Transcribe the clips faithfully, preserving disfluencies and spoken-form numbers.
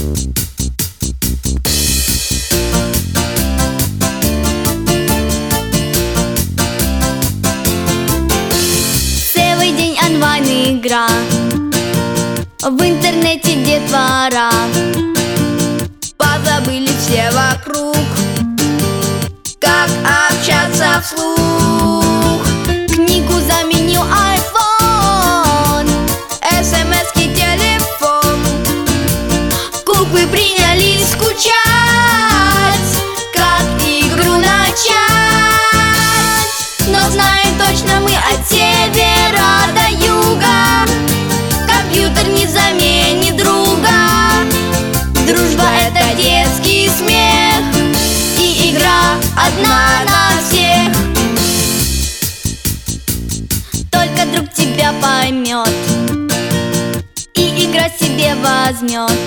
Целый день онлайн игра, в интернете детвора. Позабыли все вокруг, как общаться вслух. Книгу заменил айфон, СМС-ки телефон. куклы принялись скучать. Как игру начать? Но знаем точно мы от севера до юга, компьютер не заменит друга. Дружба — это детский смех, и игра одна на всех. Только друг тебя поймет и игра себе возьмет.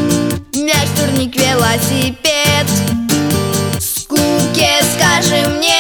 Мяч, турник, велосипед. Скуке скажи мне,